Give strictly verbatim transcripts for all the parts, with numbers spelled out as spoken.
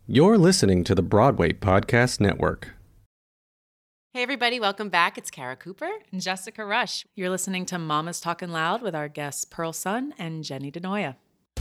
You're listening to the Broadway Podcast Network. Hey everybody, welcome back. It's Kara Cooper and Jessica Rush. You're listening to Mama's Talking Loud with our guests Pearl Sun and Jenny DeNoia.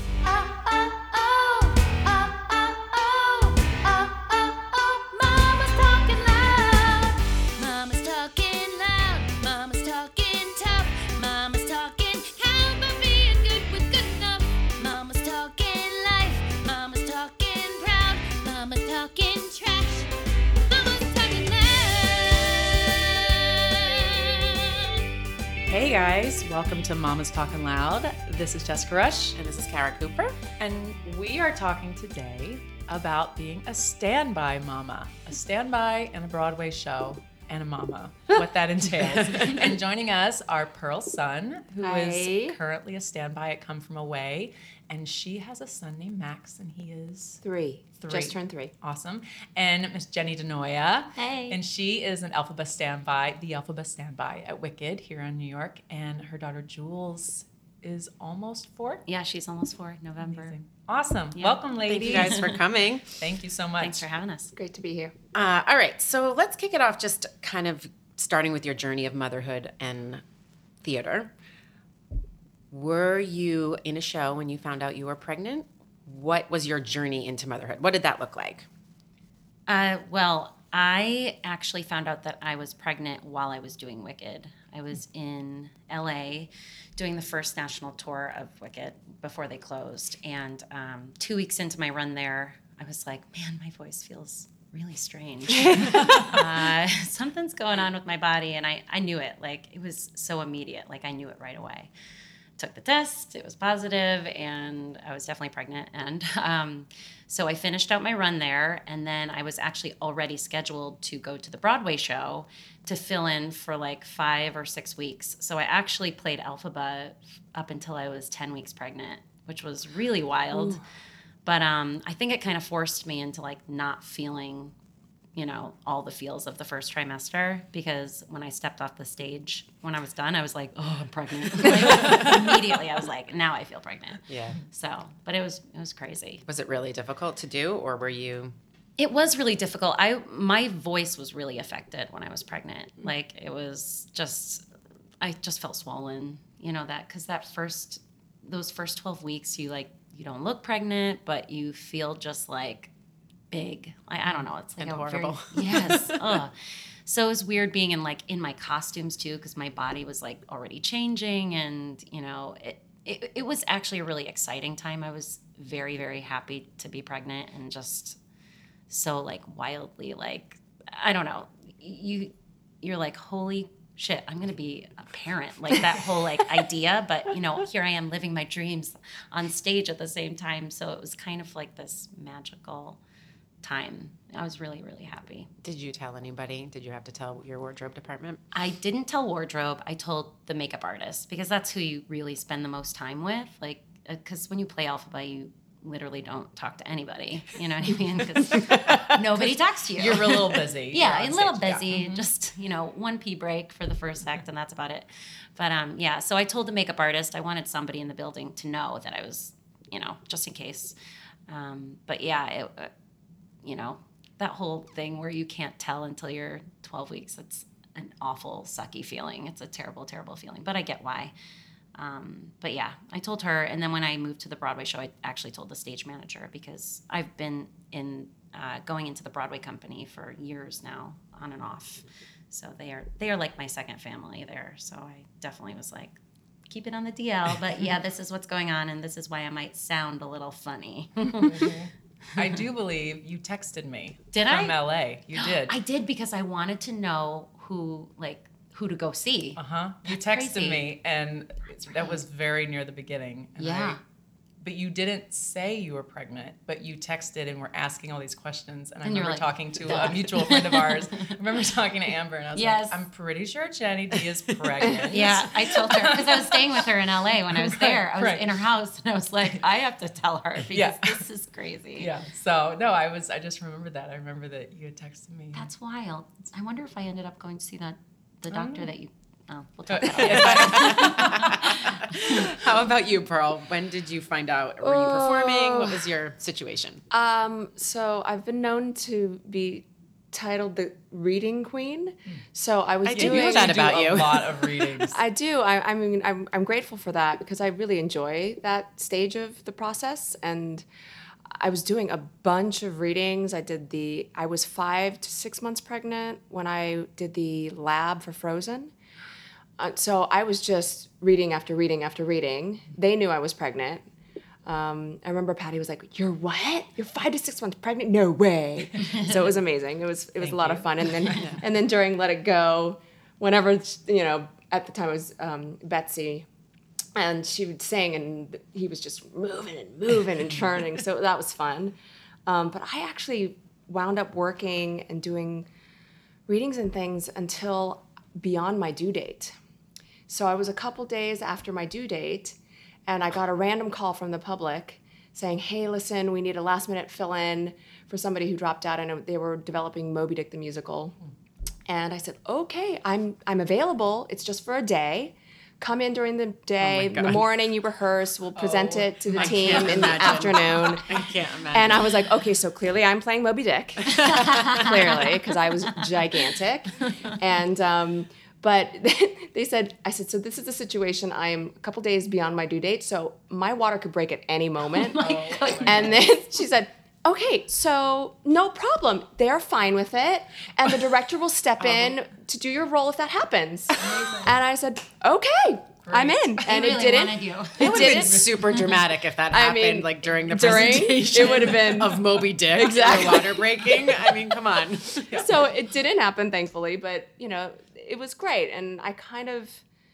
Hey guys, welcome to Mama's Talking Loud. This is Jessica Rush. And this is Kara Cooper. And we are talking today about being a standby mama. A standby in a Broadway show and a mama, what that entails. And joining us are Pearl Sun, who Hi. is currently a standby at Come From Away. And she has a son named Max, and he is... Three. Three. Just turned three. Awesome. And Miss Jenny DeNoia. Hey. And she is an Elphaba standby, the Elphaba standby at Wicked here in New York. And her daughter Jules is almost four. Yeah, she's almost four, November. Amazing. Awesome. Yeah. Welcome, ladies. Thank you guys for coming. Thank you so much. Thanks for having us. Great to be here. Uh, all right, so let's kick it off just kind of starting with your journey of motherhood and theater. Were you in a show when you found out you were pregnant? What was your journey into motherhood? What did that look like? Uh, well, I actually found out that I was pregnant while I was doing Wicked. I was in L A doing the first national tour of Wicked before they closed. And um, two weeks into my run there, I was like, man, my voice feels really strange. uh, something's going on with my body. And I, I knew it. Like, it was so immediate. Like, I knew it right away. Took the test, it was positive, and I was definitely pregnant. And um, so I finished out my run there, and then I was actually already scheduled to go to the Broadway show to fill in for like five or six weeks. So I actually played Elphaba up until I was ten weeks pregnant, which was really wild. Ooh. But um, I think it kind of forced me into like not feeling, you know, all the feels of the first trimester, because when I stepped off the stage, when I was done, I was like, oh, I'm pregnant. Like, immediately, I was like, now I feel pregnant. Yeah. So, but it was it was crazy. Was it really difficult to do, or were you? It was really difficult. I my voice was really affected when I was pregnant. Like, it was just, I just felt swollen. You know that because that first, those first twelve weeks, you like you don't look pregnant, but you feel just like big. I, I don't know. It's like and a horrible. Very, yes. Ugh. So it was weird being in like in my costumes too, because my body was like already changing, and you know it, it. It was actually a really exciting time. I was very very happy to be pregnant and just so like wildly like I don't know. You you're like holy shit, I'm gonna be a parent. Like that whole like idea, but you know here I am living my dreams on stage at the same time. So it was kind of like this magical time. I was really, really happy. Did you tell anybody? Did you have to tell your wardrobe department? I didn't tell wardrobe. I told the makeup artist, because that's who you really spend the most time with. Like, because when you play Elphaba, you literally don't talk to anybody. You know what I mean? Because nobody talks to you. You're a little busy. Yeah, a little stage, busy. Yeah. Just, you know, one pee break for the first act, and that's about it. But um, yeah, so I told the makeup artist I wanted somebody in the building to know that I was, you know, just in case. Um, but yeah, it, uh, you know, that whole thing where you can't tell until you're twelve weeks, it's an awful, sucky feeling. It's a terrible, terrible feeling, but I get why. Um, but yeah, I told her, and then when I moved to the Broadway show, I actually told the stage manager, because I've been in uh, going into the Broadway company for years now, on and off. So they are they are like my second family there. So I definitely was like, keep it on the D L, but yeah, this is what's going on, and this is why I might sound a little funny. I do believe you texted me. Did from I? L A. You did. I did, because I wanted to know who, like, who to go see. Uh-huh. You That's texted crazy. me, and that was very near the beginning. And Yeah. I, but you didn't say you were pregnant, but you texted and were asking all these questions. And I And you were remember like, talking to duh. a mutual friend of ours. I remember talking to Amber, and I was Yes. like, I'm pretty sure Jenny D is pregnant. Yeah, I told her, because I was staying with her in L A when I was there. I was Right. in her house, and I was like, I have to tell her, because Yeah. this is crazy. Yeah. So, no, I was, I just remembered that. I remember that you had texted me. That's wild. I wonder if I ended up going to see that the doctor Oh. that you Oh, we'll talk about it. How about you, Pearl? When did you find out? Were you performing? What was your situation? Um, so I've been known to be titled the reading queen. So I was I didn't doing know that do about a you. lot of readings. I do. I, I mean, I'm, I'm grateful for that because I really enjoy that stage of the process. And I was doing a bunch of readings. I did the, I was five to six months pregnant when I did the lab for Frozen. Uh, so I was just reading after reading after reading. They knew I was pregnant. Um, I remember Patty was like, "You're what? You're five to six months pregnant? No way!" So it was amazing. It was it was Thank a lot you. of fun. And then and then during Let It Go, whenever you know, at the time it was um, Betsy, and she would sing, and he was just moving and moving and churning. So that was fun. Um, but I actually wound up working and doing readings and things until beyond my due date. So I was a couple days after my due date, and I got a random call from the public saying, "Hey, listen, we need a last minute fill in for somebody who dropped out, and they were developing Moby Dick the musical." And I said, "Okay, I'm I'm available. It's just for a day. Come in during the day. In the God. morning, you rehearse. We'll present Oh, it to the I team can't in the imagine. afternoon." I can't imagine. And I was like, okay, so clearly I'm playing Moby Dick, clearly, because I was gigantic. And, um, but they said, I said, so this is the situation. I am a couple days beyond my due date, so my water could break at any moment. And then she said, okay, so no problem. They're fine with it. And the director will step in to do your role if that happens. And I said, okay, I'm in. And They it really didn't. wanted you. it It would have been didn't. super dramatic if that I happened, mean, like during the during, it presentation. would have been- of Moby Dick, Exactly. the water breaking. I mean, come on. So it didn't happen, thankfully, but you know, it was great. And I kind of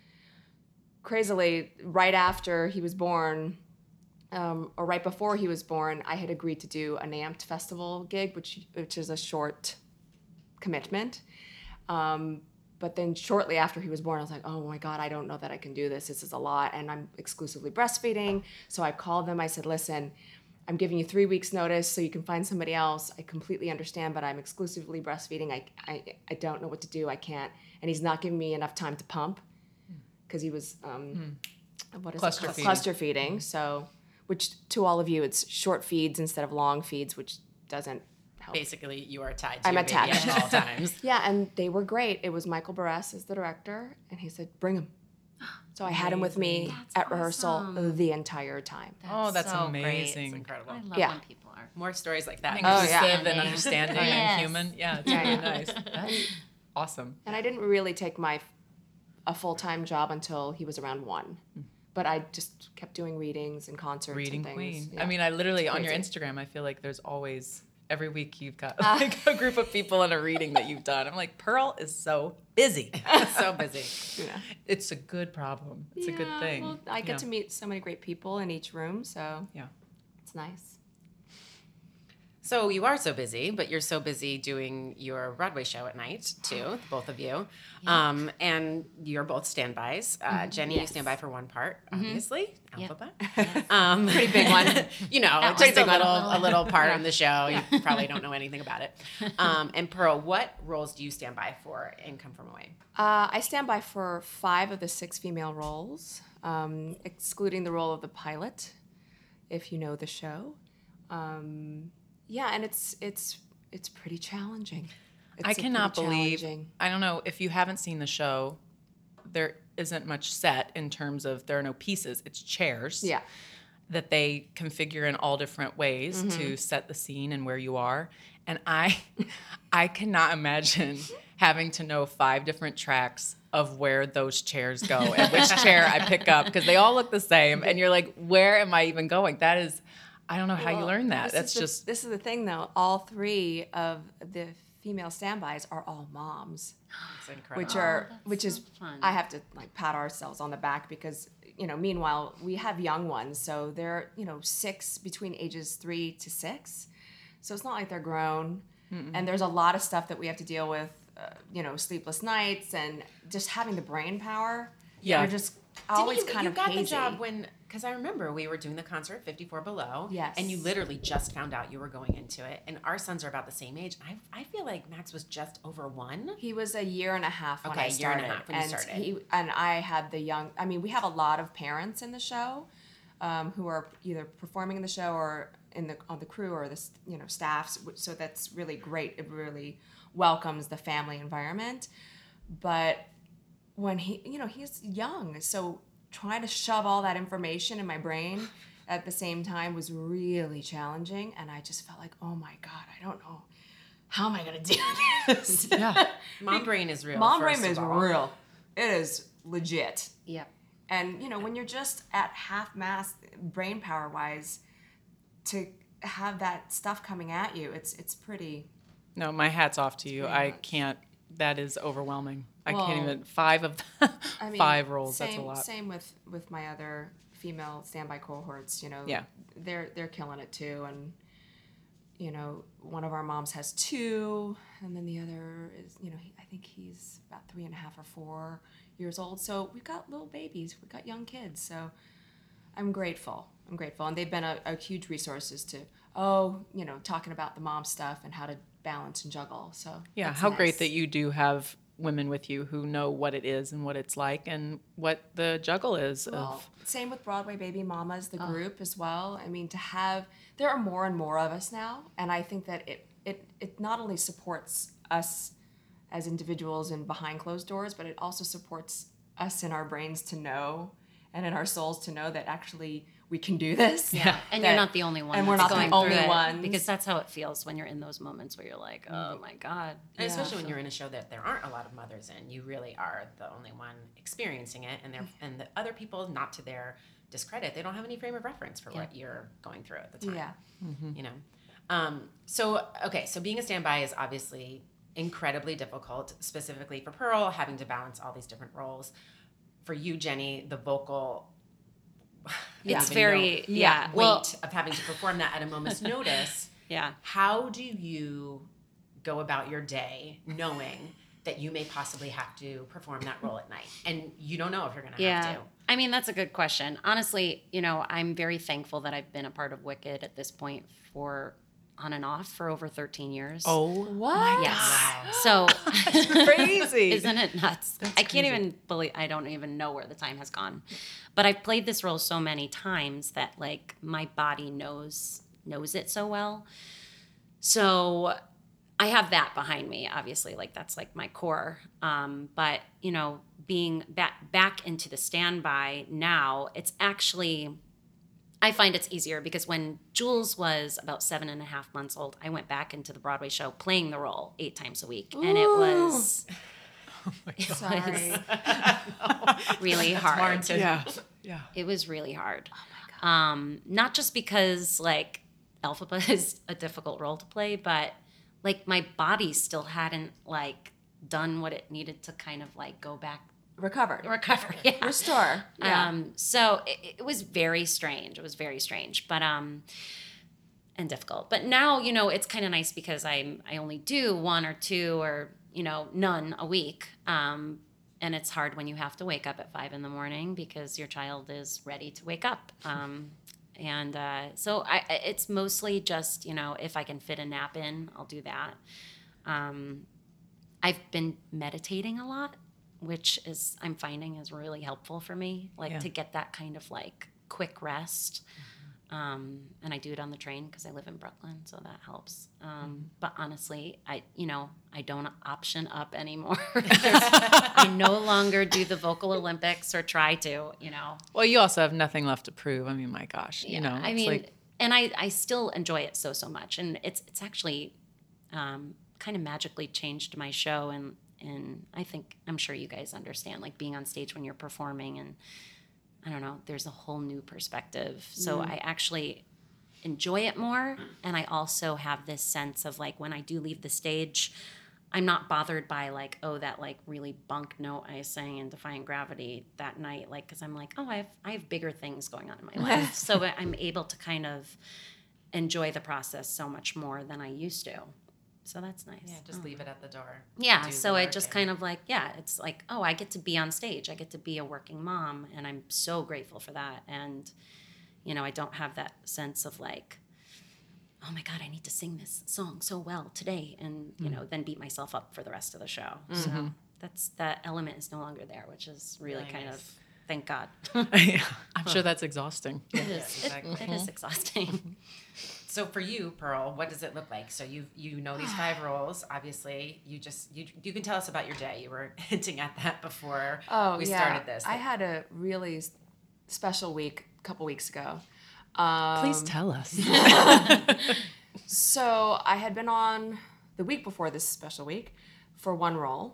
crazily, right after he was born, um, or right before he was born, I had agreed to do a NAMT festival gig, which which is a short commitment. Um, but then shortly after he was born, I was like, oh my God, I don't know that I can do this. This is a lot. And I'm exclusively breastfeeding. So I called them. I said, listen, I'm giving you three weeks notice so you can find somebody else. I completely understand, but I'm exclusively breastfeeding. I, I, I don't know what to do. I can't. And he's not giving me enough time to pump because he was, um, what is Cluster it? feeding. Cluster feeding. So, which to all of you, it's short feeds instead of long feeds, which doesn't help. Basically, you are tied to I'm your baby attached. at all times. Yeah, and they were great. It was Michael Barres as the director, and he said, bring him. So I had him with me That's at rehearsal awesome. the entire time. Oh, that's so great. amazing. It's incredible. I love Yeah. when people are. More stories like that. Oh, yeah. Inclusive and understanding Yes. and human. Yeah, it's Yeah, really yeah. nice. That's awesome. And I didn't really take my a full-time job until he was around one. But I just kept doing readings and concerts Reading and things. queen. Yeah. I mean, I literally on your Crazy. Instagram, I feel like there's always every week you've got like a group of people in a reading that you've done. I'm like, Pearl is so busy. So busy. Yeah. It's a good problem. It's a good Yeah, thing. Well, I get Yeah. to meet so many great people in each room, so Yeah. it's nice. So you are so busy, but you're so busy doing your Broadway show at night too, both of you. Um, and you're both standbys. Uh, Jenny, you Yes. stand by for one part, obviously. Yep. Alphabet. Um, Pretty big one. you know, That just was a a little, little- a little part in the show. You probably don't know anything about it. Um, and Pearl, what roles do you stand by for in Come From Away? Uh, I stand by for five of the six female roles, um, excluding the role of the pilot, if you know the show. Um, yeah, and it's it's it's pretty challenging. It's I a cannot pretty believe. challenging- I don't know if you haven't seen the show. There isn't much set in terms of there are no pieces. It's chairs. Yeah. That they configure in all different ways Mm-hmm. to set the scene and where you are. And I, I cannot imagine having to know five different tracks of where those chairs go and which chair I pick up because they all look the same. And you're like, where am I even going? That is, I don't know how you Well, learn that. this That's is the- just. this is the thing, though. All three of the female standbys are all moms. It's incredible. which are that's which is so fun. I have to like pat ourselves on the back because you know meanwhile we have young ones, so they're you know six between ages three to six, so it's not like they're grown. And there's a lot of stuff that we have to deal with, uh, you know, sleepless nights and just having the brain power. Yeah. You're just Didn't always you, kind you of got hazy. the job when because I remember we were doing the concert at fifty-four Below. Yes. And you literally just found out you were going into it. And our sons are about the same age. I, I feel like Max was just over one. He was a year and a half when Okay, I a year and started. a half when you and started. He, and I had the young, I mean, we have a lot of parents in the show um, who are either performing in the show or in the on the crew or the you know staffs. So that's really great. It really welcomes the family environment. But when he, you know, he's young, so trying to shove all that information in my brain at the same time was really challenging. And I just felt like, oh my God, I don't know. How am I going to do this? Yeah. Mom brain is real. Mom first brain of is all. real. It is legit. Yeah. And, you know, when you're just at half mass brain power wise, to have that stuff coming at you, it's it's pretty... No, my hat's off to you. Very I much. can't. That is overwhelming. I Well, can't even. Five of the I mean, five roles. Same, That's a lot. Same with, with my other female standby cohorts, you know. Yeah. They're, they're killing it too. And, you know, one of our moms has two, and then the other is, you know, he, I think he's about three and a half or four years old. So we've got little babies, we've got young kids. So I'm grateful. I'm grateful. And they've been a, a huge resource as to, oh, you know, talking about the mom stuff and how to balance and juggle. So Yeah, that's how nice. great that you do have women with you who know what it is and what it's like and what the juggle is Well, of. same with Broadway Baby Mamas, the group as well. I mean, to have, there are more and more of us now, and I think that it, it, it not only supports us as individuals and behind closed doors, but it also supports us in our brains to know and in our souls to know that actually we can do this. Yeah, and That- you're not the only one. and we're that's not the going only through it, ones. because that's how it feels when you're in those moments where you're like, oh my God. And especially when you're in a show that there aren't a lot of mothers in, you really are the only one experiencing it, and they're and the other people, not to their discredit, they don't have any frame of reference for what you're going through at the time. Yeah. You know, um, so okay, so being a standby is obviously incredibly difficult, specifically for Pearl, having to balance all these different roles. For you, Jenny, the vocal. I don't It's even very, know, yeah. weight Well, of having to perform that at a moment's notice. yeah. How do you go about your day knowing that you may possibly have to perform that role at night and you don't know if you're going to Yeah. have to? I mean, that's a good question. Honestly, you know, I'm very thankful that I've been a part of Wicked at this point for on and off for over thirteen years. Oh, What? yes. So crazy. isn't it nuts? I can't even believe, I don't even know where the time has gone. But I've played this role so many times that like my body knows knows it so well. So I have that behind me, obviously, like that's like my core. Um, but you know, being back back into the standby now, it's actually, I find it's easier because when Jules was about seven and a half months old, I went back into the Broadway show playing the role eight times a week, and it was Sorry. really hard. warranted. Yeah. Yeah. It was really hard. Oh my God. Um, not just because like Elphaba is a difficult role to play, but like my body still hadn't like done what it needed to kind of like go back Recover. recover. Yeah. Restore. Yeah. Um, so it, it was very strange. It was very strange, but um, and difficult. But now, you know, it's kind of nice because I'm I only do one or two or you know none a week. Um, and it's hard when you have to wake up at five in the morning because your child is ready to wake up. Um, and uh, so I, it's mostly just you know if I can fit a nap in, I'll do that. Um, I've been meditating a lot, which is I'm finding is really helpful for me, like Yeah. to get that kind of like quick rest. Um, and I do it on the train because I live in Brooklyn, so that helps. Um, but honestly, I you know I don't option up anymore. I no longer do the vocal Olympics or try to, you know. Well, you also have nothing left to prove. I mean, my gosh, Yeah, you know, I it's mean, like, and I, I still enjoy it so, so much. And it's it's actually um, kind of magically changed my show. And, and I think, I'm sure you guys understand, like being on stage when you're performing and I don't know, there's a whole new perspective. So I actually enjoy it more. And I also have this sense of like when I do leave the stage, I'm not bothered by like, oh, that like really bunk note I sang in Defying Gravity that night. Like, cause I'm like, oh, I have, I have bigger things going on in my life. So I'm able to kind of enjoy the process so much more than I used to. So that's nice. Yeah, just Oh. leave it at the door. Yeah, Do so the it work just and- kind of like, yeah, it's like, oh, I get to be on stage. I get to be a working mom, and I'm so grateful for that. And, you know, I don't have that sense of like, oh my God, I need to sing this song so well today, and, you know, then beat myself up for the rest of the show. So that's, that element is no longer there, which is really, Really kind nice. of, thank God. I'm sure that's exhausting. It is, it, exactly. it is exhausting. So for you, Pearl, what does it look like? So you you know these five roles. Obviously, you just you you can tell us about your day. You were hinting at that before Oh, we yeah. started this. I had a really s- special week a couple weeks ago. Um, Please tell us. So I had been on the week before this special week for one role,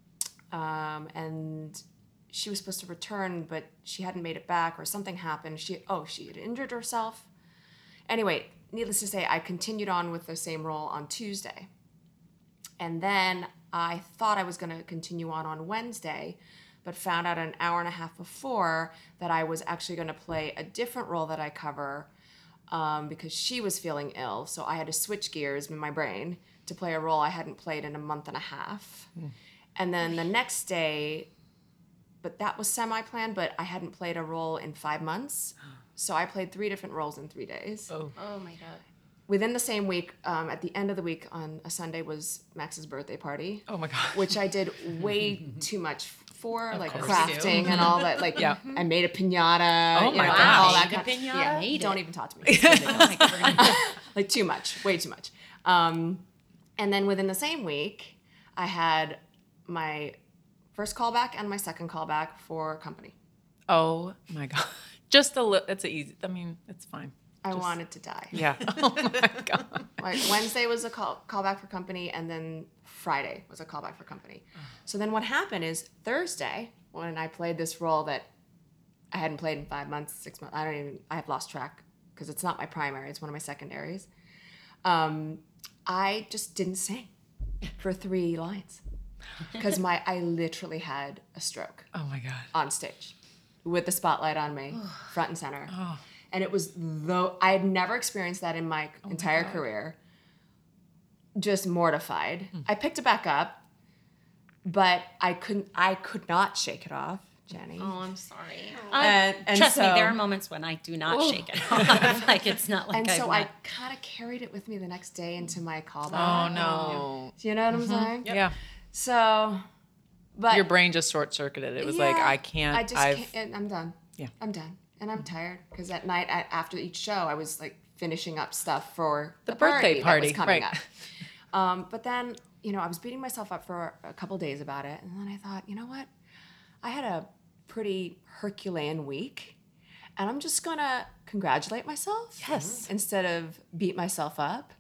um, and she was supposed to return, but she hadn't made it back, or something happened. She oh she had injured herself. Anyway, needless to say, I continued on with the same role on Tuesday, and then I thought I was going to continue on on Wednesday, but found out an hour and a half before that I was actually going to play a different role that I cover. Um, because she was feeling ill, so I had to switch gears in my brain to play a role I hadn't played in a month and a half. Mm. And then the next day, but that was semi-planned, but I hadn't played a role in five months. So I played three different roles in three days. Oh. Oh my God. Within the same week, um, at the end of the week on a Sunday was Max's birthday party, Oh my God. which I did way too much for, like course crafting and all that. Like, Yeah. I made a piñata. Oh you my know, gosh. all that Made a kind- piñata? Yeah, Made don't it. even talk to me. It's ridiculous. Like too much, way too much. Um, and then within the same week, I had my first callback and my second callback for company. Oh my God. Just a little, it's a easy, I mean, it's fine. I Just- wanted to die. Yeah. Oh my God. Like Wednesday was a call callback for company, and then Friday was a callback for company. So then what happened is Thursday, when I played this role that I hadn't played in five months, six months, I don't even, I have lost track because it's not my primary, it's one of my secondaries. Um, I just didn't sing for three lines because my I literally had a stroke Oh my God. on stage with the spotlight on me, front and center. Oh. And it was though I had never experienced that in my entire career. Just mortified. I picked it back up, but I couldn't. I could not shake it off, Jenny. Oh, I'm sorry. And- and Trust me, so- there are moments when I do not shake it off. Like it's not like And so I've I not- kind of carried it with me the next day into my callback. Oh no. Do you know what I'm saying? Yeah. So, but Your brain just short circuited. It was like, yeah, I can't, I just I've, can't. and I'm done. Yeah. I'm done, and I'm tired because at night I, after each show I was like finishing up stuff for The the, birthday party, party, that was coming right. up. Um, but then you know I was beating myself up for a couple days about it, and then I thought, you know what? I had a pretty Herculean week, and I'm just gonna congratulate myself. Yes. Instead of beat myself up,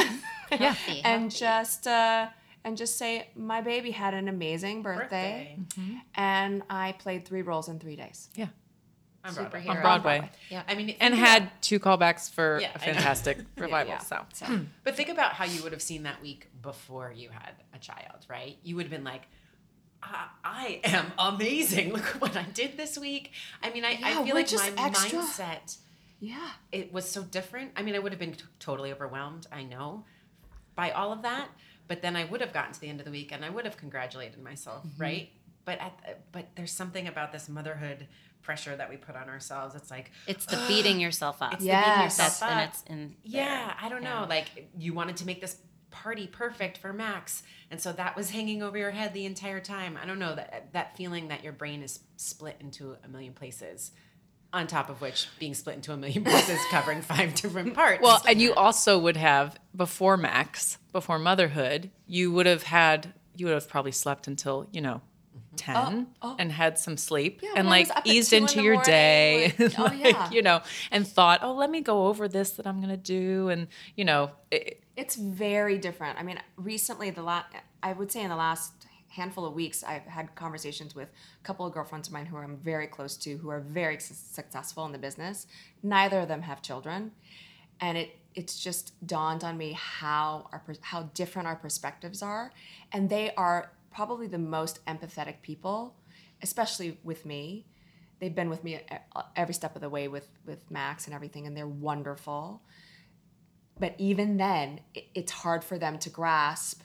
Healthy, and healthy. just uh, and just say my baby had an amazing birthday, Birthday. and I played three roles in three days. yeah. On Broadway. On Broadway. Yeah. I mean, And think had about- two callbacks for Yeah, a I know. fantastic revival. yeah. So. So But think about how you would have seen that week before you had a child, right? You would have been like, I, I am amazing. Look what I did this week. I mean, I, Yeah, I feel we're like just my extra. mindset, yeah, it was so different. I mean, I would have been t- totally overwhelmed, I know, by all of that. But then I would have gotten to the end of the week and I would have congratulated myself, Mm-hmm. right? But at, but there's something about this motherhood pressure that we put on ourselves. It's like, It's the beating yourself up. It's Yes. the beating That's yourself and up. it's in Yeah, there. I don't know. Yeah. Like you wanted to make this party perfect for Max, and so that was hanging over your head the entire time. I don't know, that that feeling that your brain is split into a million places, on top of which being split into a million pieces covering five different parts. Well, and you also would have, before Max, before motherhood, you would have had, you would have probably slept until, you know, ten Oh, oh. and had some sleep Yeah, and when I like was up at eased two in into the your morning, day. like, oh, like, yeah. You know, and thought, oh, let me go over this that I'm going to do. And, you know, it, it's very different. I mean, recently, the last, I would say in the last handful of weeks, I've had conversations with a couple of girlfriends of mine who I'm very close to, who are very su- successful in the business. Neither of them have children, and it it's just dawned on me how our pers- how different our perspectives are, and they are probably the most empathetic people, especially with me. They've been with me e- every step of the way with with Max and everything, and they're wonderful. but even then, it, it's hard for them to grasp,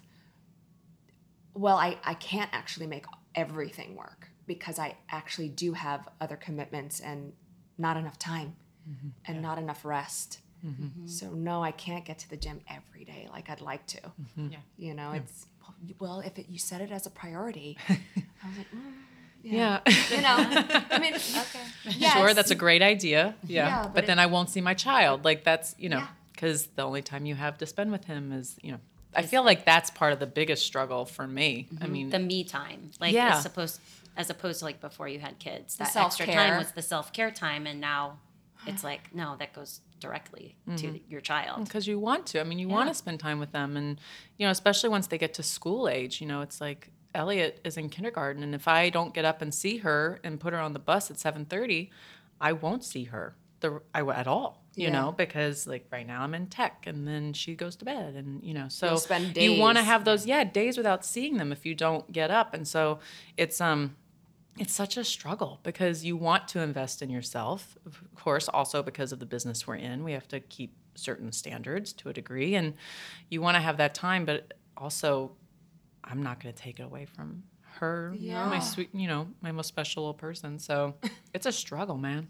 well, I, I can't actually make everything work because I actually do have other commitments and not enough time mm-hmm. and yeah. not enough rest. Mm-hmm. So no, I can't get to the gym every day like I'd like to. Mm-hmm. Yeah. You know, yeah. it's, well, if it, you set it as a priority, I was like, mm, yeah. yeah. You know, I mean, okay. Yes. Sure, that's a great idea. Yeah. yeah but but it, then I won't see my child. Like that's, you know, because yeah. the only time you have to spend with him is, you know, I feel like that's part of the biggest struggle for me. Mm-hmm. I mean, the me time, like yeah. it's supposed, as opposed to like before you had kids, the that self-care. extra time was the self-care time. And now it's like, no, that goes directly mm-hmm. to your child. Because you want to. I mean, you yeah. want to spend time with them. And, you know, especially once they get to school age, you know, it's like Elliot is in kindergarten. And if I don't get up and see her and put her on the bus at seven thirty, I won't see her the, I, at all, you yeah. know, because like right now I'm in tech and then she goes to bed and, you know, so spend days. You want to have those, yeah, days without seeing them if you don't get up. And so it's, um, it's such a struggle because you want to invest in yourself, of course, also because of the business we're in. We have to keep certain standards to a degree, and you want to have that time, but also I'm not going to take it away from her, yeah. my sweet, you know, my most special little person. So it's a struggle, man.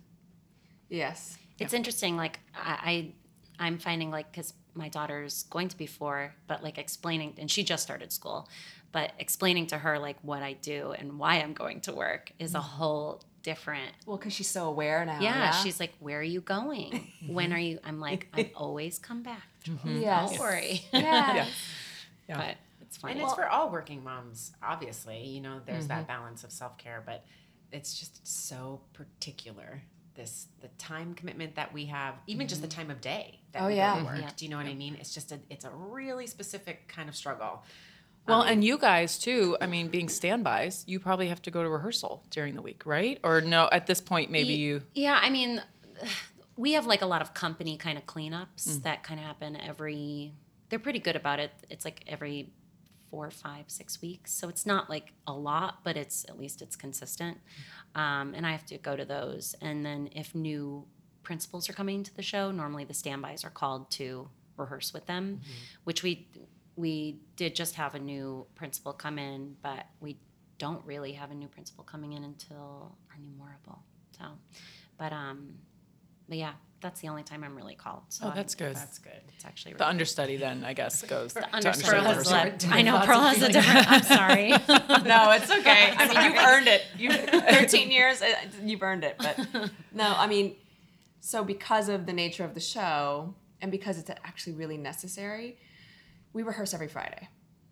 Yes. It's yeah. interesting. Like I, I, I'm finding like, cause my daughter's going to be four, but like explaining, and she just started school, but explaining to her like what I do and why I'm going to work is a whole different. Well, because she's so aware now. Yeah, yeah. She's like, where are you going? When are you? I'm like, I always come back. Mm-hmm. Yes. Don't worry. Yeah. yeah. yeah. But it's fine. And well, it's for all working moms, obviously. You know, there's mm-hmm. that balance of self-care, but it's just so particular. This the time commitment that we have, even mm-hmm. just the time of day that oh, we yeah. go to work. Yeah. Do you know what I mean? It's just a it's a really specific kind of struggle. Well, um, and you guys too, I mean, being standbys, you probably have to go to rehearsal during the week, right? Or no, at this point, maybe y- you... Yeah, I mean, we have like a lot of company kind of cleanups mm. that kind of happen every... They're pretty good about it. It's like every four, five, six weeks. So it's not like a lot, but it's at least it's consistent. Um, and I have to go to those. And then if new principals are coming to the show, normally the standbys are called to rehearse with them, mm-hmm. which we... We did just have a new principal come in, but we don't really have a new principal coming in until our new Morrible. So, but um, but yeah, that's the only time I'm really called. So oh, that's I, good. That's good. It's actually really the understudy then, I guess, goes the to understudy. understudy. Pearl has led. I know Pearl has a different. I'm sorry. No, it's okay. I mean, you've earned it. You thirteen years, you've earned it. But no, I mean, so because of the nature of the show and because it's actually really necessary. We rehearse every Friday.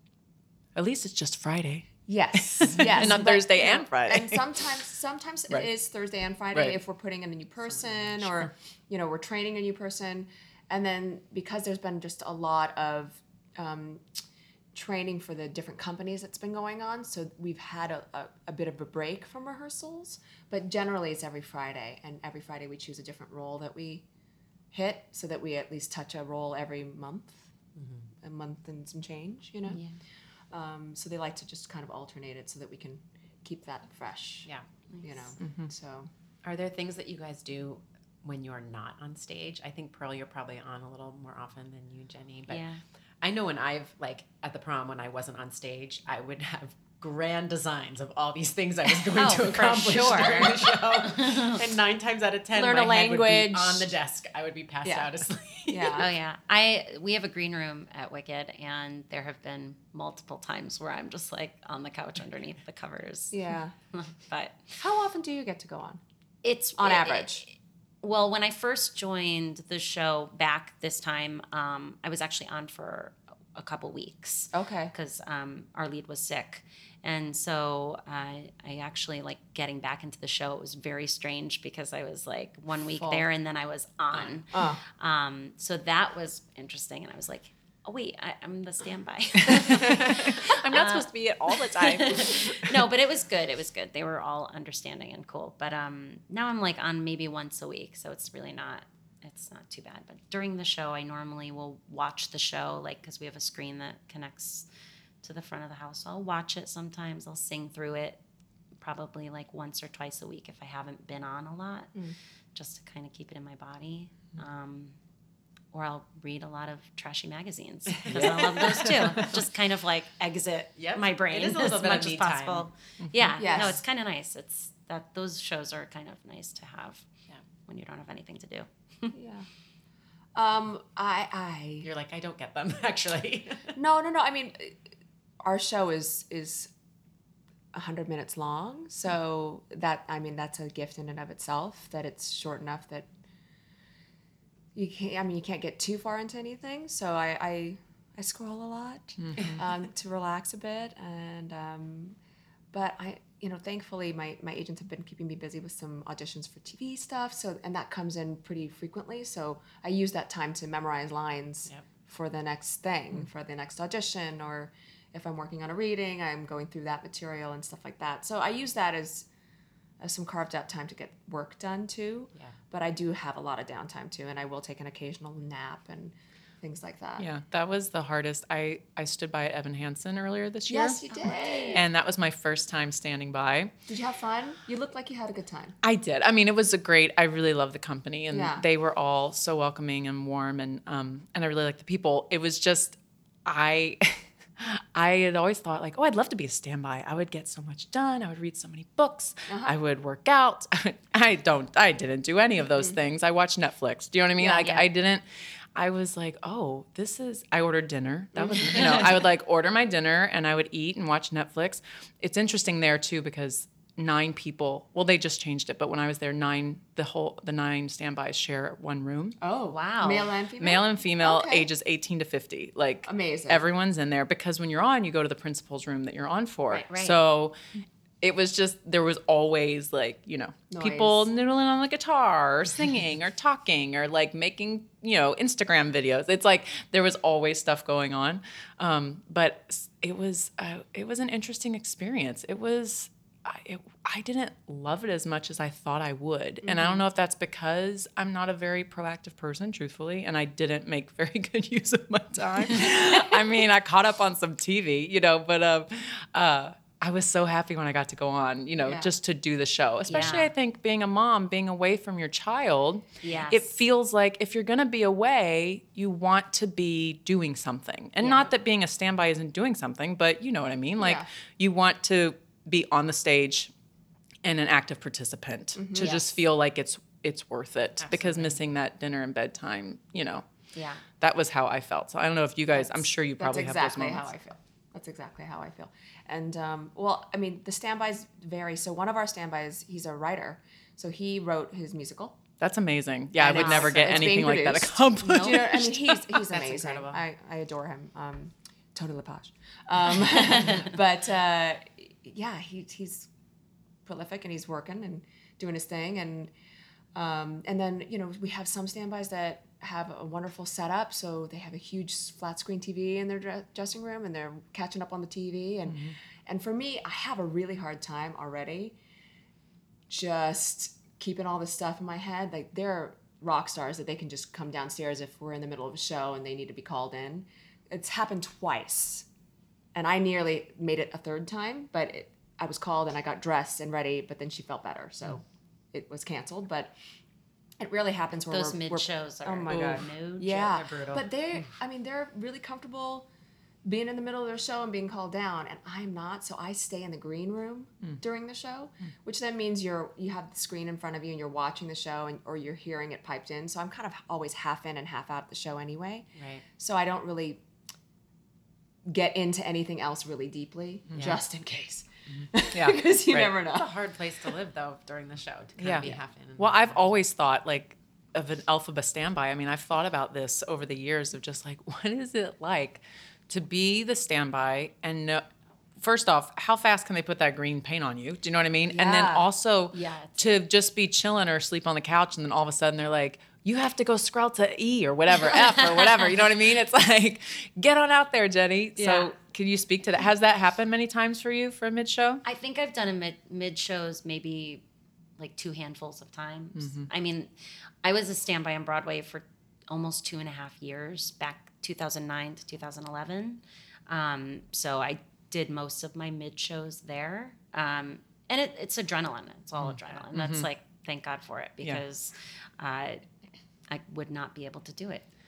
At least it's just Friday. Yes, yes. And not but, Thursday you know, and Friday. And sometimes sometimes right. it is Thursday and Friday right. if we're putting in a new person or, you know, we're training a new person. And then because there's been just a lot of um, training for the different companies that's been going on, so we've had a, a, a bit of a break from rehearsals. But generally it's every Friday. And every Friday we choose a different role that we hit so that we at least touch a role every month. Mm-hmm. A month and some change, you know? Yeah. Um, so they like to just kind of alternate it so that we can keep that fresh. Yeah. You know? Mm-hmm. So. Are there things that you guys do when you're not on stage? I think, Pearl, you're probably on a little more often than you, Jenny. But yeah. I know when I've, like, at the prom when I wasn't on stage, I would have grand designs of all these things I was going oh, to accomplish sure. during the show. And nine times out of ten, Learn my a head would language. be on the desk. I would be passed Yeah. out asleep. Yeah. Oh yeah. I we have a green room at Wicked, and there have been multiple times where I'm just like on the couch underneath the covers. Yeah. But How often do you get to go on? it's On it- average. it- well, when I first joined the show back this time, um, I was actually on for a couple weeks. Okay. Because um, our lead was sick. And so I, I actually, like, getting back into the show, it was very strange because I was, like, one week Full. there and then I was on. Oh. Um, so that was interesting. And I was like, oh, wait, I, I'm the standby. I'm not uh, supposed to be it all the time. No, but it was good. It was good. They were all understanding and cool. But um, now I'm, like, on maybe once a week. So it's really not, it's not too bad. But during the show, I normally will watch the show, like, because we have a screen that connects to the front of the house. So I'll watch it sometimes. I'll sing through it probably like once or twice a week if I haven't been on a lot, mm. just to kind of keep it in my body. Um, or I'll read a lot of trashy magazines because I love those too. Just kind of like exit Yep. my brain It is a little as bit of much as me time. possible. Yeah, Yes. no, it's kind of nice. It's that those shows are kind of nice to have Yeah. when you don't have anything to do. Yeah. Um, I, I, You're like, I don't get them, actually. no, no, no. I mean, our show is, is a hundred minutes long. So that, I mean, that's a gift in and of itself, that it's short enough that you can't, I mean, you can't get too far into anything. So I, I, I scroll a lot, um, to relax a bit. And, um, but I, you know, thankfully my, my agents have been keeping me busy with some auditions for T V stuff. So, and that comes in pretty frequently. So I use that time to memorize lines Yep. for the next thing, for the next audition, or if I'm working on a reading, I'm going through that material and stuff like that. So I use that as, as some carved out time to get work done too. Yeah. But I do have a lot of downtime too, and I will take an occasional nap and things like that. Yeah, that was the hardest. I, I stood by at Evan Hansen earlier this year. Yes, you did. And that was my first time standing by. Did you have fun? You looked like you had a good time. I did. I mean, it was a great. I really loved the company, and Yeah. they were all so welcoming and warm, and um, and I really liked the people. It was just, I, I had always thought like, oh, I'd love to be a standby. I would get so much done. I would read so many books. I would work out. I don't. I didn't do any of those things. I watched Netflix. Do you know what I mean? Yeah, like yeah. I didn't. I was like, oh, this is. I ordered dinner. That was, you know, I would like order my dinner and I would eat and watch Netflix. It's interesting there too because nine people. Well, they just changed it, but when I was there, nine the whole the nine standbys share one room. Oh, Wow. Male and female? Male and female, Okay. ages eighteen to fifty. Like Amazing. everyone's in there because when you're on, you go to the principal's room that you're on for. Right, right. So it was just there was always like, you know, Noise. people noodling on the guitar or singing or talking or like making, you know, Instagram videos. It's like there was always stuff going on. Um, but it was uh, it was an interesting experience. It was I, it, I didn't love it as much as I thought I would. And I don't know if that's because I'm not a very proactive person, truthfully, and I didn't make very good use of my time. I mean, I caught up on some T V, you know, but um, uh, I was so happy when I got to go on, you know, Yeah. just to do the show. Especially, Yeah. I think, being a mom, being away from your child, Yes. it feels like if you're going to be away, you want to be doing something. And not that being a standby isn't doing something, but you know what I mean? Like, Yeah. you want to be on the stage and an active participant to Mm-hmm. Yes. just feel like it's it's worth it because missing that dinner and bedtime, you know, Yeah. that was how I felt. So I don't know if you guys, I'm sure you probably That's have exactly those how moments. I feel. That's exactly how I feel. And um, well, I mean, the standbys vary. So one of our standbys, he's a writer, so he wrote his musical. That's amazing. Yeah, I And would it's- never get it's being anything like that produced. accomplished. Do you know, I mean, he's he's amazing. incredible. I, I adore him. Um, Tony Lepage. Um, but uh, yeah, he, he's prolific and he's working and doing his thing. And um, and then, you know, we have some standbys that have a wonderful setup. So they have a huge flat screen T V in their dre- dressing room and they're catching up on the T V. And, and for me, I have a really hard time already just keeping all this stuff in my head. Like, they're rock stars that they can just come downstairs if we're in the middle of a show and they need to be called in. It's happened twice. And I nearly made it a third time, but it, I was called and I got dressed and ready, but then she felt better. So it was canceled. But it really happens where Those we're, mid we're shows are oh my God. no yeah, joke. They're brutal. but they, I mean, they're really comfortable being in the middle of their show and being called down, and I'm not. So I stay in the green room during the show, which then means you're you have the screen in front of you and you're watching the show, and or you're hearing it piped in. So I'm kind of always half in and half out of the show anyway. Right. So I don't really get into anything else really deeply, just in case. Yeah, because you right. never know. It's a hard place to live, though, during the show to kind Yeah. of be half in. And Well, half I've out. always thought like of an Elphaba standby. I mean, I've thought about this over the years of just like, what is it like to be the standby and know, first off, how fast can they put that green paint on you? Do you know what I mean? And then Yeah. also Yeah. to just be chilling or sleep on the couch and then all of a sudden they're like, you have to go scroll to E or whatever, F or whatever. You know what I mean? It's like, get on out there, Jenny. Yeah. So can you speak to that? Has that happened many times for you for a mid show? I think I've done a mid mid shows maybe like two handfuls of times. Mm-hmm. I mean, I was a standby on Broadway for almost two and a half years, back two thousand nine to two thousand eleven. Um, so I did most of my mid shows there, um, and it, it's adrenaline. It's all adrenaline. That's like, thank God for it, Mm-hmm. Yeah. because uh, I would not be able to do it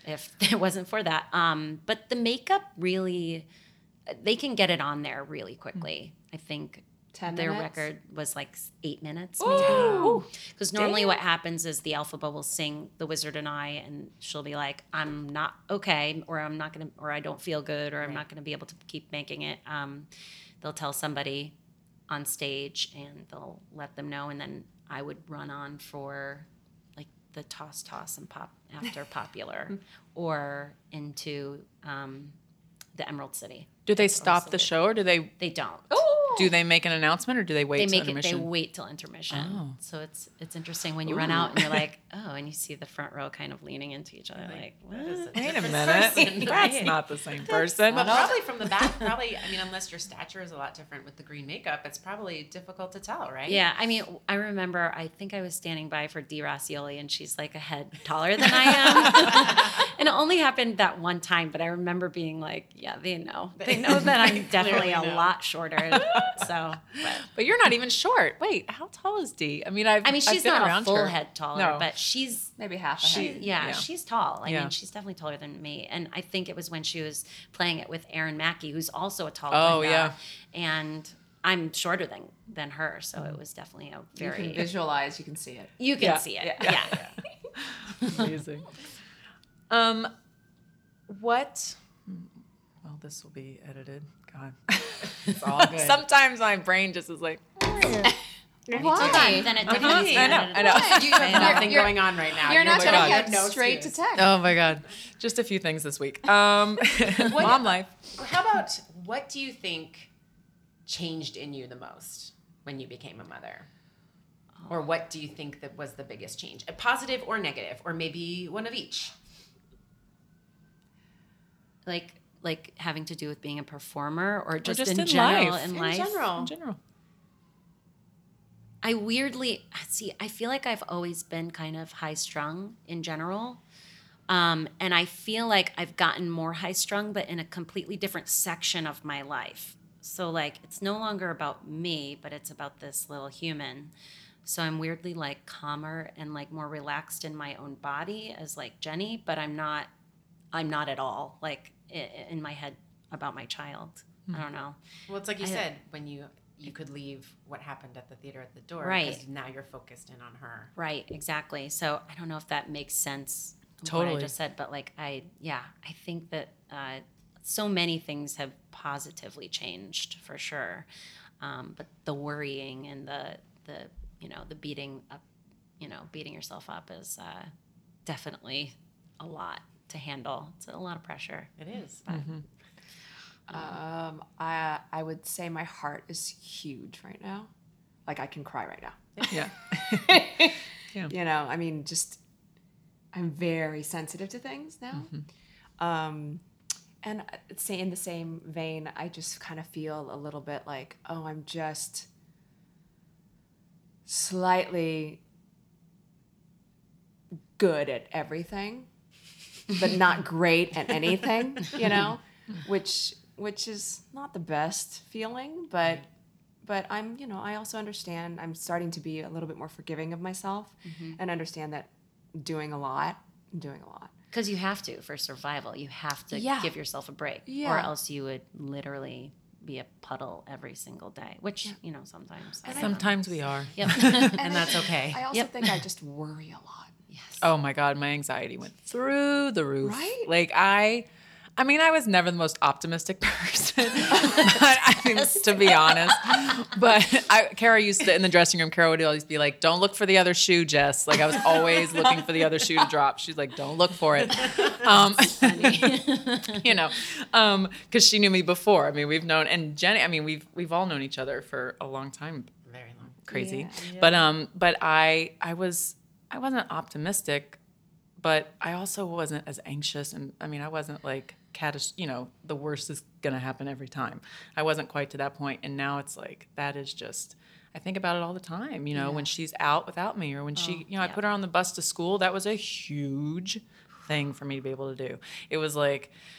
if it wasn't for that. Um, but the makeup really, they can get it on there really quickly. I think ten their minutes? record was like s- eight minutes maybe. Because normally what happens is the Elphaba will sing The Wizard and I, and she'll be like, I'm not okay, or I'm not going to, or I don't feel good, or I'm not going to be able to keep making it. Um, they'll tell somebody on stage and they'll let them know, and then I would run on for like the Toss Toss and Pop after Popular or into um, the Emerald City. Do they stop the show, or do they They don't. do they make an announcement, or do they wait They till make it. They intermission? wait till intermission. Oh. So it's it's interesting when you run out and you're like, oh, and you see the front row kind of leaning into each other, like, what? Wait a minute, that's not the same person. But probably from the back, probably, I mean, unless your stature is a lot different with the green makeup, it's probably difficult to tell, right? Yeah, I mean, I remember, I think I was standing by for Dee Racioli, and she's like a head taller than I am. And it only happened that one time, but I remember being like, yeah, they know. They know that I'm definitely a know. lot shorter. So, but, But you're not even short. Wait, how tall is Dee? I mean, I've I mean, I've she's been not a around full her. head taller, No. but she's Maybe half a She, head. yeah, Yeah. she's tall. I Yeah. mean, she's definitely taller than me. And I think it was when she was playing it with Erin Mackey, who's also a tall Oh, player. yeah. And I'm shorter than than her, so it was definitely a You very can visualize, you can see it. you can Yeah, see it. yeah, Yeah. Amazing. Um, what? Well, this will be edited. God, it's all good. Sometimes my brain just is like, Why? Then it Uh-huh. definitely I know, I know. You have nothing You're- going on right now. You're not my going to God. get no straight to excuse. text. oh my God, just a few things this week. Um, mom life. How about, what do you think changed in you the most when you became a mother? Or what do you think that was the biggest change? A positive or negative, or maybe one of each? like like having to do with being a performer, or just, just in, in general life. in In life. general. In general. I weirdly see. I feel like I've always been kind of high strung in general, um, and I feel like I've gotten more high strung, but in a completely different section of my life. So like, it's no longer about me, but it's about this little human. So I'm weirdly like calmer and like more relaxed in my own body as like Jenny, but I'm not. I'm not at all like i- in my head about my child. I don't know. Well, it's like you I- said, when you you could leave what happened at the theater at the door. Right. Because now you're focused in on her. Right, exactly. So I don't know if that makes sense. What Totally. I just said, but like I, yeah, I think that uh, so many things have positively changed for sure. Um, but the worrying and the the you know the beating up, you know, beating yourself up is uh, definitely a lot to handle. It's a lot of pressure. It is. But Um, I I would say my heart is huge right now. Like I can cry right now. Yeah. You know, I mean, just I'm very sensitive to things now. Um, and I'd say in the same vein, I just kind of feel a little bit like, oh, I'm just slightly good at everything, but not great at anything. You know, which which is not the best feeling, but. But I'm, you know, I also understand, I'm starting to be a little bit more forgiving of myself and understand that doing a lot, I'm doing a lot. because you have to for survival, you have to Yeah. give yourself a break, or Yeah. else you would literally be a puddle every single day. Which you know sometimes. I don't know. Sometimes we are. Yep. And that's okay. I also Yep. think I just worry a lot. Yes. Oh my God, my anxiety went through the roof. Right? Like I, I mean, I was never the most optimistic person, but I mean, to be honest. But I, Kara used to, in the dressing room, Kara would always be like, don't look for the other shoe, Jess. Like I was always looking for the other shoe to drop. She's like, don't look for it. Um, you know, um, cause she knew me before. I mean, we've known, and Jenny, I mean, we've, we've all known each other for a long time. Very long. Crazy. Yeah. But, um, but I, I was, I wasn't optimistic, but I also wasn't as anxious. And I mean, I wasn't like, catas- you know, the worst is going to happen every time. I wasn't quite to that point. And now it's like, that is just, I think about it all the time, you know, when she's out without me, or when she, you know, I yeah. put her on the bus to school. That was a huge thing for me to be able to do. It was like,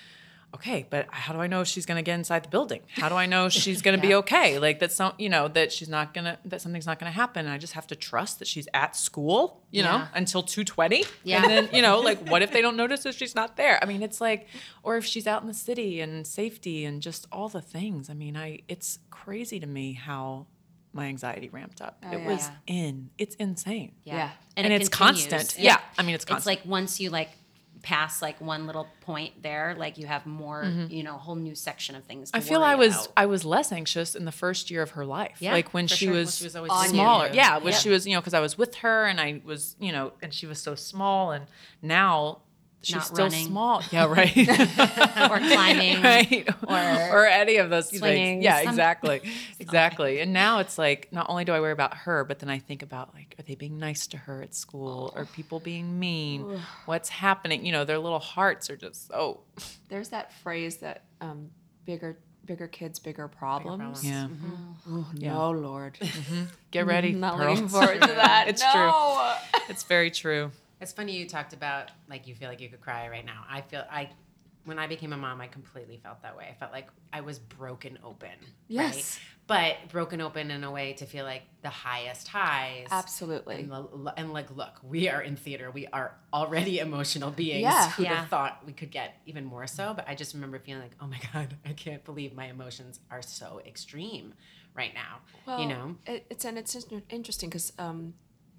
okay, but how do I know she's going to get inside the building? How do I know she's going to be okay? Like that some, you know, that she's not going to, that something's not going to happen. I just have to trust that she's at school, you know, Yeah. until two twenty. Yeah. And then, you know, like what if they don't notice if she's not there? I mean, it's like, or if she's out in the city and safety and just all the things. I mean, I, it's crazy to me how my anxiety ramped up. Oh, it yeah. was in, it's insane. Yeah. Yeah. And, it it's continues. constant. Yeah. I mean, it's It's constant. like once you like pass like one little point there, like you have more, you know, a whole new section of things. To I feel worry I was about. I was less anxious in the first year of her life. Yeah, like when for she sure. was, Well, she was always On smaller. you. Yeah, when Yeah. she was, you know, because I was with her and I was, you know, and she was so small, and now she's Not still running. small. Yeah, right. or climbing, right. or or any of those swinging, things. Yeah, some- exactly. Exactly. And now it's like not only do I worry about her, but then I think about like, are they being nice to her at school? Are people being mean? What's happening? You know, their little hearts are just so There's that phrase that um, bigger bigger kids, bigger problems. problems. yeah. Oh, Yeah. no, Lord. Get ready. I'm not Pearl. looking forward to that. It's no. It's very true. It's funny you talked about like you feel like you could cry right now. I feel I when I became a mom, I completely felt that way. I felt like I was broken open. Yes. Right? But broken open in a way to feel like the highest highs. Absolutely. And, the, and like, look, we are in theater. We are already emotional beings. Yeah. Who'd Yeah. have thought we could get even more so? But I just remember feeling like, oh my God, I can't believe my emotions are so extreme right now. Well, you know? it, it's and it's just interesting because um,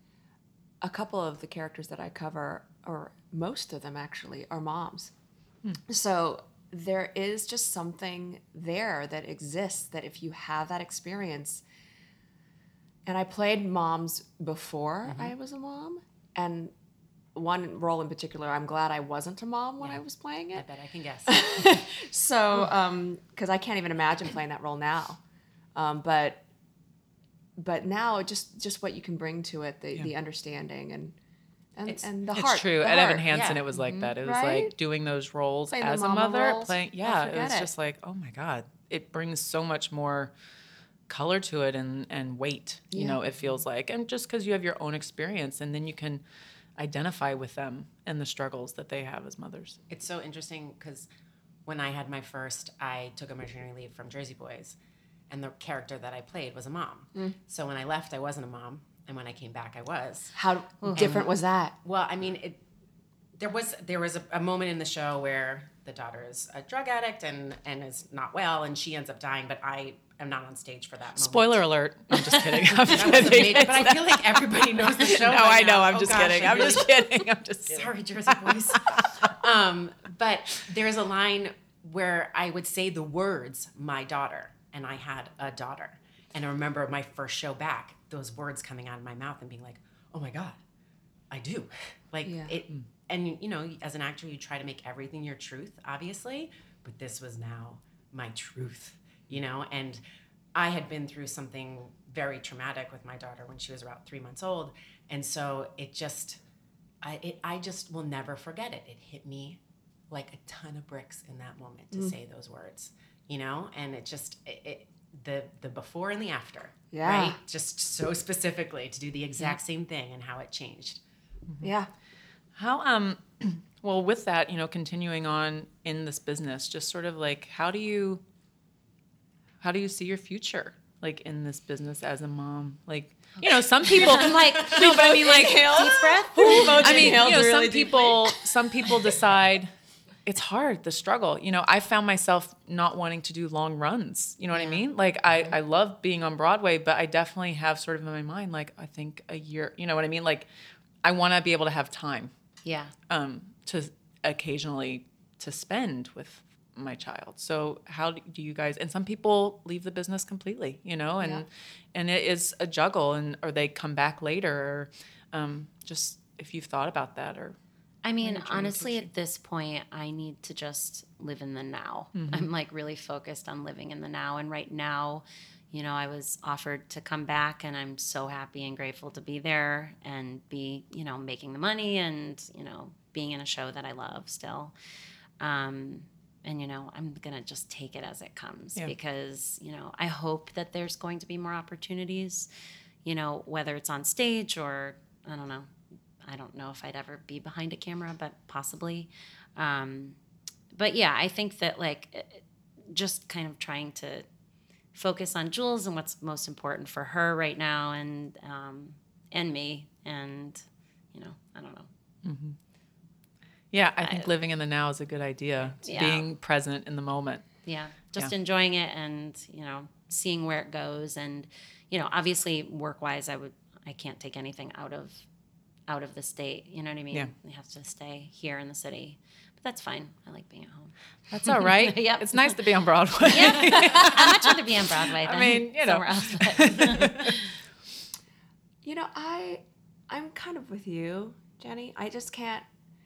a couple of the characters that I cover, or most of them actually, are moms. So there is just something there that exists that if you have that experience, and I played moms before I was a mom, and one role in particular, I'm glad I wasn't a mom when Yeah. I was playing I it. bet I can guess. So, because I can't even imagine playing that role now, um, but but now just just what you can bring to it, the, the understanding and and, It's- and the It's heart. true. the At Evan heart. Hansen, yeah. it was like that. It was Right? like doing those roles Playing the as a mama mother. roles. Playing, Oh, yeah, it forget was it. just like, oh my God, it brings so much more color to it and and weight. You Yeah. know, it feels like, and just because you have your own experience, and then you can identify with them and the struggles that they have as mothers. It's so interesting because when I had my first, I took a maternity leave from Jersey Boys, and the character that I played was a mom. So when I left, I wasn't a mom, and when I came back, I was. How different was that? Well, I mean, it. There was there was a, a moment in the show where the daughter is a drug addict and and is not well, and she ends up dying. But I am not on stage for that moment. Spoiler alert. I'm just kidding. I'm just That was a kidding. major, but I feel like everybody knows the show. No, by I know. now. I'm Oh just gosh, kidding. I I'm really- just kidding. I'm just kidding. Sorry, Jersey Boys. um, but there's a line where I would say the words "my daughter," and I had a daughter, and I remember my first show back, those words coming out of my mouth and being like, "Oh my God, I do." Like Yeah. it, and you know, as an actor, you try to make everything your truth, obviously, but this was now my truth, you know, and I had been through something very traumatic with my daughter when she was about three months old, and so it just. I it, I just will never forget it. It hit me like a ton of bricks in that moment to say those words, you know, and it just it, it the the before and the after, Yeah. right? Just so specifically to do the exact same thing and how it changed. Yeah. How um well with that, you know, continuing on in this business, just sort of like how do you how do you see your future like in this business as a mom? Like, you know, some people I'm like, no, but I mean like deep breath. I mean, inhaled you know, really some people some people decide it's hard, the struggle. You know, I found myself not wanting to do long runs. You know what I mean? Like I, I love being on Broadway, but I definitely have sort of in my mind, like I think a year, you know what I mean? Like I want to be able to have time Yeah. um, to occasionally to spend with my child. So how do you guys, and some people leave the business completely, you know, and, Yeah. and it is a juggle and, or they come back later or um, just if you've thought about that or. I mean, honestly, at this point, I need to just live in the now. I'm like really focused on living in the now. And right now, you know, I was offered to come back and I'm so happy and grateful to be there and be, you know, making the money and, you know, being in a show that I love still. Um, and, you know, I'm going to just take it as it comes Yeah. because, you know, I hope that there's going to be more opportunities, you know, whether it's on stage or, I don't know. I don't know if I'd ever be behind a camera, but possibly. Um, but yeah, I think that like just kind of trying to focus on Jules and what's most important for her right now, and um, and me, and you know, I don't know. Mm-hmm. Yeah, I think I, living in the now is a good idea. Yeah. Being present in the moment. Yeah, just yeah. enjoying it, and you know, seeing where it goes, and you know, obviously work wise, I would I can't take anything out of out of the state. You know what I mean? Yeah. We have to stay here in the city. But that's fine. I like being at home. That's all right. Yep. It's nice to be on Broadway. Yeah. I'd much rather be on Broadway than I mean, you know. somewhere else. But. You know, I I'm kind of with you, Jenny. I just can't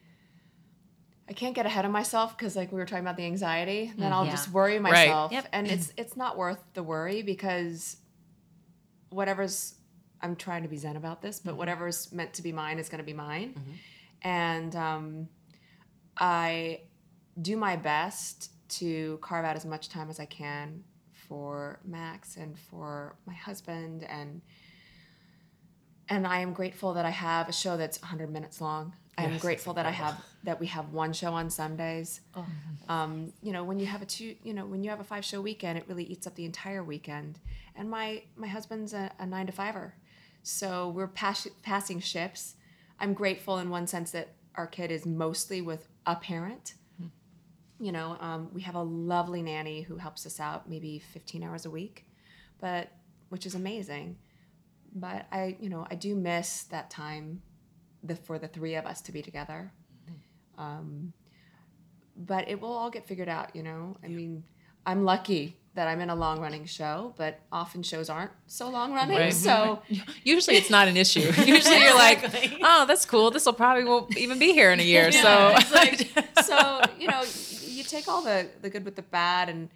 I can't get ahead of myself because like we were talking about the anxiety. Then I'll Yeah. just worry myself. Yep. And it's it's not worth the worry because whatever's I'm trying to be zen about this, but whatever's meant to be mine is gonna be mine. Mm-hmm. And um I do my best to carve out as much time as I can for Max and for my husband, and and I am grateful that I have a show that's one hundred minutes long. I am Yes, grateful that I have that we have one show on Sundays. Oh. Um, you know, when you have a two, you know, when you have a five show weekend, it really eats up the entire weekend. And my my husband's a, a nine to fiver, so we're pass, passing ships. I'm grateful in one sense that our kid is mostly with a parent. You know, um, we have a lovely nanny who helps us out maybe fifteen hours a week, but which is amazing. But I, you know, I do miss that time the, for the three of us to be together. Um, but it will all get figured out, you know. I mean, I'm lucky that I'm in a long-running show, but often shows aren't so long-running. Right. So usually it's not an issue. Usually you're like, oh, that's cool. This will probably won't even be here in a year. Yeah, so, like, so you know, you take all the the good with the bad, and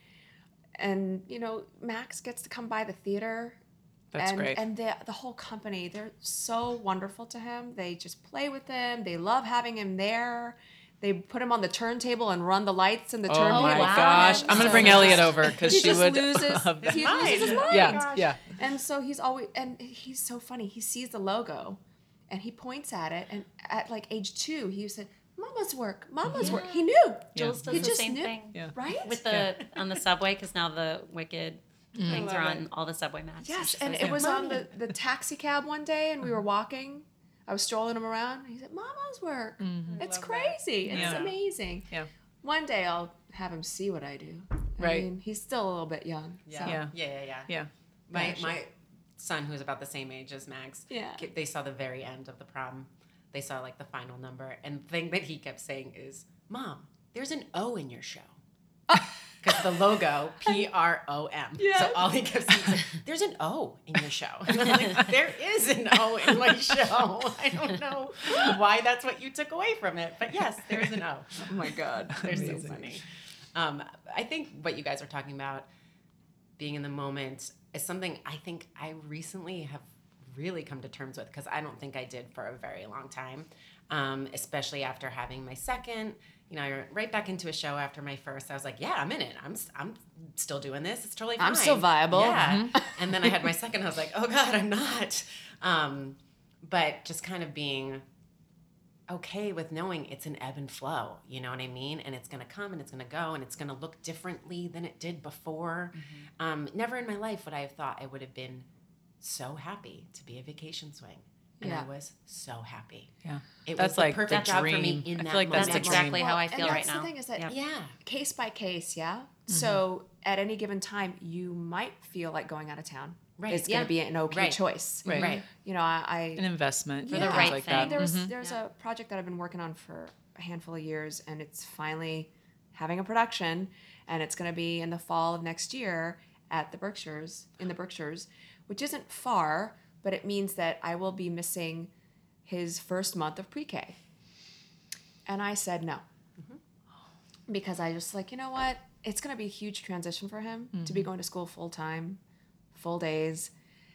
and you know, Max gets to come by the theater. That's and, great. And the the whole company, they're so wonderful to him. They just play with him. They love having him there. They put him on the turntable and run the lights in the oh turntable. my wow. gosh. I'm going to So bring Elliot over because he she just would loses, love that. he loses his mind. Yeah, yeah. And so he's always, and he's so funny. He sees the logo and he points at it. And at like age two, he said, Mama's work, Mama's Yeah. work. He knew. Jules does He the just same knew. thing. Yeah. Right? With the on the subway, because now the Wicked things are on all the subway maps. Yes, She and says, it was on Mommy. the, the taxi cab one day, and we were walking. I was strolling him around. And he said, Mama's work. It's crazy. It's Yeah. amazing. Yeah. One day I'll have him see what I do. I Right. mean, he's still a little bit young. Yeah. So. Yeah. Yeah, yeah, yeah. Yeah. My Yeah, sure. my son, who's about the same age as Max, Yeah. ke- they saw the very end of the prom. They saw like the final number, and the thing that he kept saying is, "Mom, there's an O in your show." Because the logo, P R O M. Yeah. So all he kept saying is, there's an O in your show. And I'm like, there is an O in my show. I don't know why that's what you took away from it. But yes, there's an O. Oh my God. They're so Amazing. funny. Um, I think what you guys are talking about, being in the moment, is something I think I recently have really come to terms with, because I don't think I did for a very long time, um, especially after having my second. You know, I went right back into a show after my first. I was like, yeah, I'm in it. I'm I'm still doing this. It's totally fine. I'm still viable. Yeah. And then I had my second. I was like, oh God, I'm not. Um, but just kind of being okay with knowing it's an ebb and flow. You know what I mean? And it's going to come and it's going to go and it's going to look differently than it did before. Mm-hmm. Um, never in my life would I have thought I would have been so happy to be a vacation swing. And Yeah. I was so happy. Yeah. It That's was the like perfect the job for me dream. in I that feel like that's moment. the That's exactly dream. how I and feel that's right the now. thing is that Yep. Yeah. case by case, yeah? So at any given time, you might feel like going out of town. Right, It's going yeah. to be an okay Right. choice. Right. Right. You know, I... An investment. For you the know, right things like thing. that. There was Mhm. there's Yeah. a project that I've been working on for a handful of years, and it's finally having a production, and it's going to be in the fall of next year at the Berkshires, in the Berkshires, which isn't far, but it means that I will be missing his first month of pre-K. And I said no. Because I just like, you know what? It's going to be a huge transition for him to be going to school full time, full days.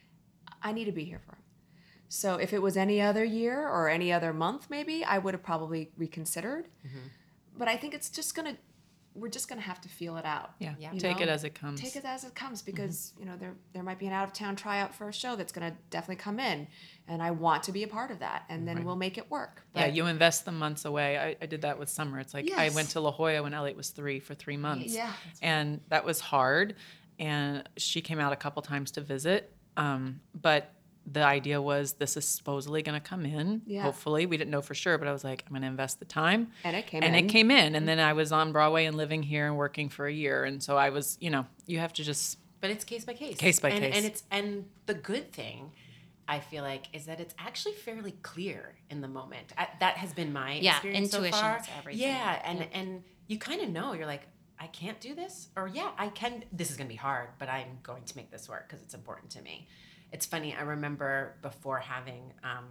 I need to be here for him. So if it was any other year or any other month, maybe I would have probably reconsidered. But I think it's just going to we're just going to have to feel it out. Yeah. Yeah. you Take know? it as it comes. Take it as it comes, because you know there there might be an out of town tryout for a show that's going to definitely come in, and I want to be a part of that, and then we'll make it work. Yeah, But- you invest the months away. I, I did that with Summer. It's like I Yes. went to La Jolla when Elliot was three for three months. Yeah. And that was hard. And she came out a couple times to visit. Um, but the idea was this is supposedly going to come in. Yeah. Hopefully. We didn't know for sure, but I was like, I'm going to invest the time. And it came and in. it came in. And then I was on Broadway and living here and working for a year. And so I was, you know, you have to just, But it's case by case. Case by and, case. And it's and the good thing, I feel like, is that it's actually fairly clear in the moment. I, that has been my Yeah, experience so intuition's far. everything. Yeah, and Yeah. and you kind of know. You're like, I can't do this, or yeah, I can. This is gonna be hard, but I'm going to make this work because it's important to me. It's funny. I remember before having um,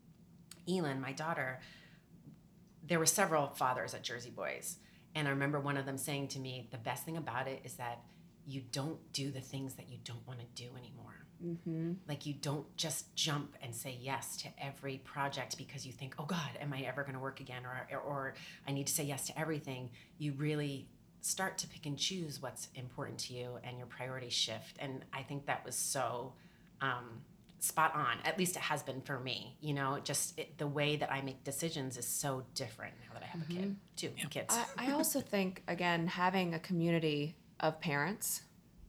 Elin, my daughter, there were several fathers at Jersey Boys, and I remember one of them saying to me, "The best thing about it is that you don't do the things that you don't want to do anymore." Mm-hmm. Like you don't just jump and say yes to every project because you think, oh God, am I ever going to work again? Or, or, or I need to say yes to everything. You really start to pick and choose what's important to you, and your priorities shift. And I think that was so um, spot on. At least it has been for me. You know, just it, the way that I make decisions is so different now that I have a kid, two kids. I, I also think, again, having a community of parents,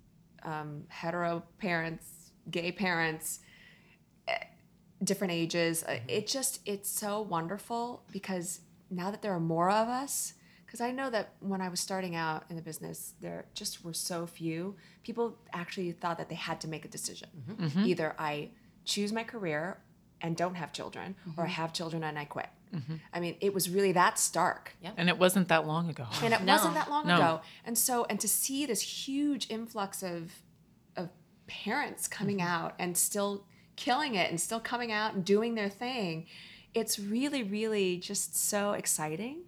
um, hetero parents, gay parents, eh, different ages, uh, it just, it's so wonderful, because now that there are more of us, because I know that when I was starting out in the business, there just were so few. People actually thought that they had to make a decision. Either I choose my career and don't have children, or I have children and I quit. I mean, it was really that stark. and it wasn't that long ago. And it No. wasn't that long No. ago. And so, and to see this huge influx of of parents coming out and still killing it and still coming out and doing their thing, it's really, really just so exciting,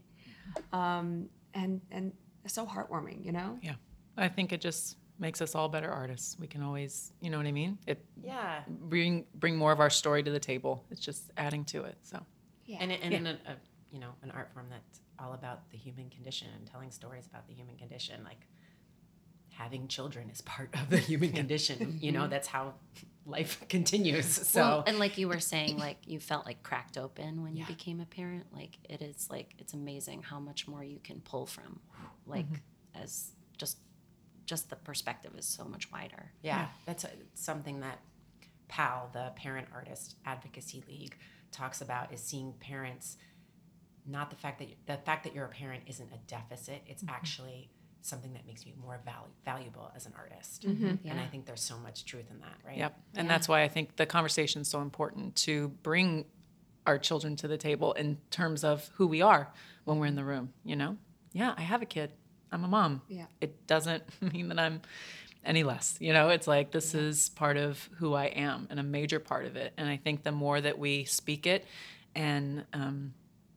um, and and so heartwarming, you know? Yeah. I think it just makes us all better artists. We can always, you know what I mean? It yeah. bring bring more of our story to the table. It's just adding to it. So Yeah. And, and in a, a you know an art form that's all about the human condition and telling stories about the human condition, like having children is part of the human condition. You know, that's how life continues. So Well, and like you were saying, like you felt like cracked open when you became a parent. Like it is like it's amazing how much more you can pull from, like as just just the perspective is so much wider. yeah, that's a, something that P A L, the Parent Artist Advocacy League, talks about, is seeing parents. Not the fact that you, the fact that you're a parent isn't a deficit. It's actually something that makes you more val- valuable as an artist. And I think there's so much truth in that, right? Yep. And that's why I think the conversation is so important, to bring our children to the table in terms of who we are when we're in the room, you know? Yeah, I have a kid. I'm a mom. Yeah. It doesn't mean that I'm any less, you know? It's like this is part of who I am and a major part of it. And I think the more that we speak it and um,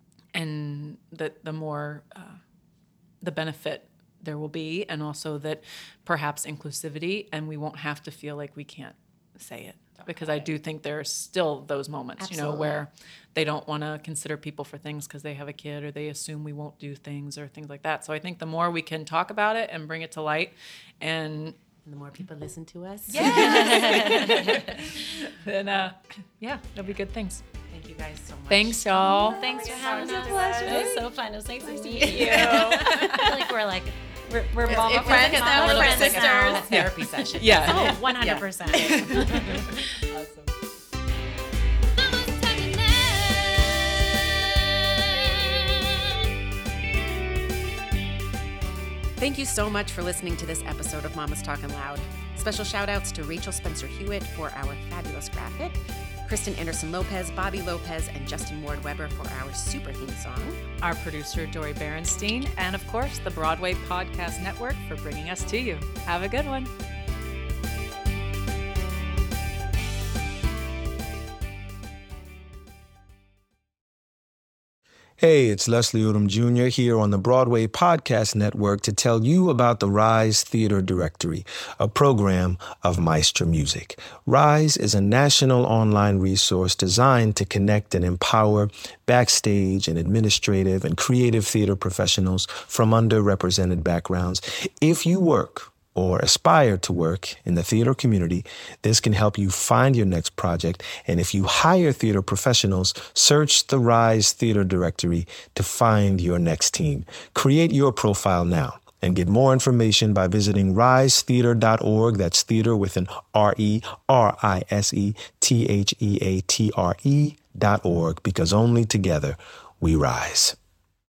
and the, the more uh, the benefit there will be, and also that perhaps inclusivity, and we won't have to feel like we can't say it, because I do think there's still those moments, you know, Absolutely. where they don't want to consider people for things because they have a kid, or they assume we won't do things or things like that. So I think the more we can talk about it and bring it to light, and And the more people listen to us. then uh, yeah, there'll be good things. Thank you guys so much. Thanks, y'all. Thanks for having was a us. pleasure. It was so fun. It was nice to meet you. I feel like we're like we're, we're mama It- friends it's now. a little We're bit friends like now. a therapy session. Yeah. Oh, one hundred percent. Thank you so much for listening to this episode of Mama's Talking Loud. Special shout outs to Rachel Spencer Hewitt for our fabulous graphic, Kristen Anderson Lopez, Bobby Lopez, and Justin Ward Weber for our super theme song. Our producer, Dory Berenstein, and of course, the Broadway Podcast Network for bringing us to you. Have a good one. Hey, it's Leslie Odom Junior here on the Broadway Podcast Network to tell you about the Rise Theater Directory, a program of Maestro Music. Rise is a national online resource designed to connect and empower backstage and administrative and creative theater professionals from underrepresented backgrounds. If you work or aspire to work in the theater community, this can help you find your next project. And if you hire theater professionals, search the Rise Theater Directory to find your next team. Create your profile now and get more information by visiting rise theater dot org. That's theater with an R E R I S E T H E A T R E dot org, because only together we rise.